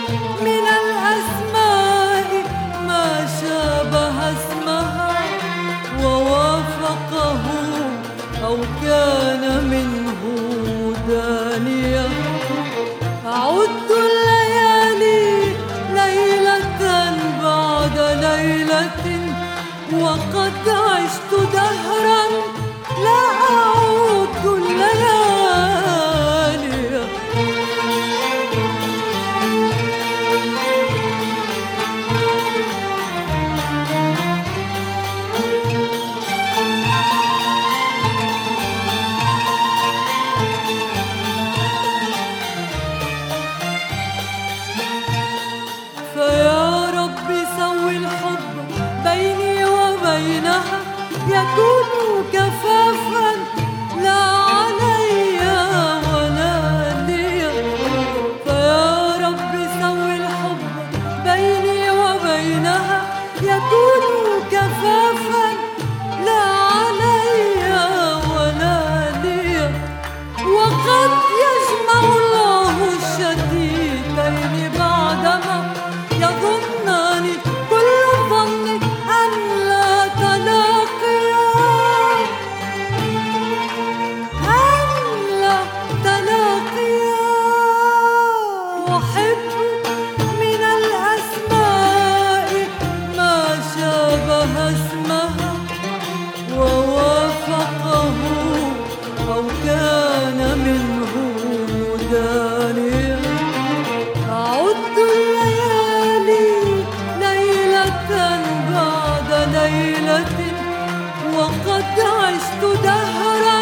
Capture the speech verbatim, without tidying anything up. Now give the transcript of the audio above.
من الأسماء ما شابه اسمها ووافقه أو كان منه دانية. أعد الليالي ليلة بعد ليلة وقد عشت دهرا لا أعود الليالي. فيا رب سوي الحب بيني وبينها يكون كفافا لا علي ولا لي. فيا رب سوي الحب بيني وبينها يكون كفافا لا علي ولا لي. وقد يجمع الله الشتيتين بعدما يظنان كل ظن أن لا تلاقيا أن لا تلاقيا. أحب من الأسماء ما شابه اسمها ووافقه أو كان منه دانيا. أعد الليالي ليلة بعد ليلة وقد عشت دهرا